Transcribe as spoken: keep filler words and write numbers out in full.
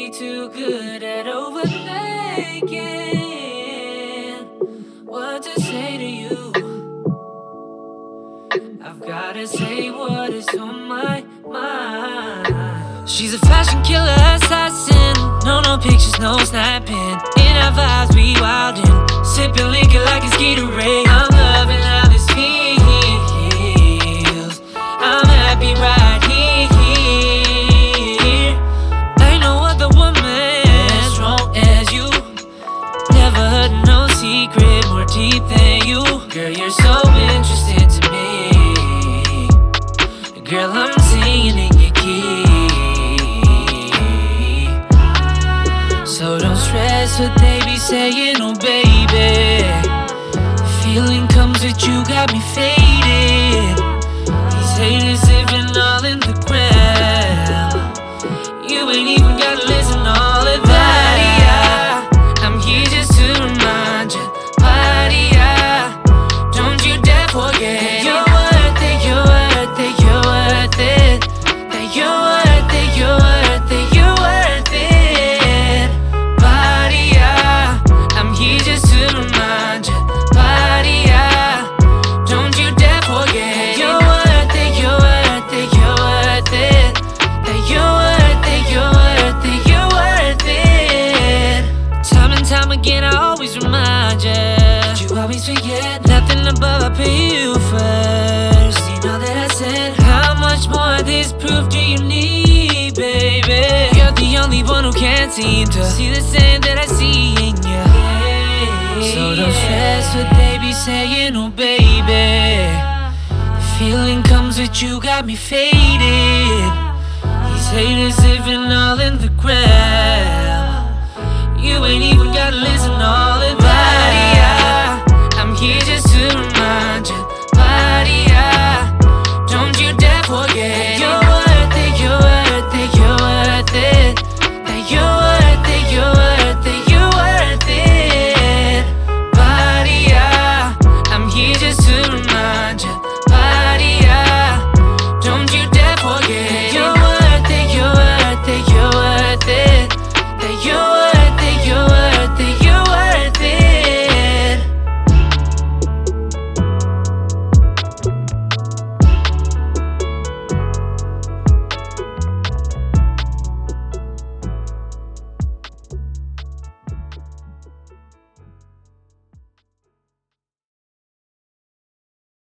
way too good at overthinking what to say to you. I've gotta say what is on my mind. She's a fashion killer assassin. No, no pictures, no snapping. In our vibes, we wildin'. Sipping liquor like it's Gatorade. I'm loving how this feels. I'm happy right here. Ain't no other woman as strong as you. Never heard no secret more deep than you. Girl, you're so interesting to me. Girl, I'm singing in your key. So don't stress what they be saying, oh baby. Feeling comes with you, got me faded. These haters living all in the ground. You ain't even gotta listen to all of that. I'm here just to remind you, body, don't you dare forget. You're worth it, you're worth it, you're worth it. That you're worth it, you're worth it, you're worth it. Body, I'm here just to remind you, body, don't you dare forget. You're worth it, you're worth it, you're worth it. That you're worth it, you're worth it, you're worth it. Time and time again, I always remind you. You always forget. Nothing above, I put you first. You know that I said, how much more of this proof do you need, baby? You're the only one who can't seem to see the same that I see in you. So don't stress what they be saying, oh baby. The feeling comes with you, got me faded. These haters living all in the ground. You ain't even gotta listen to all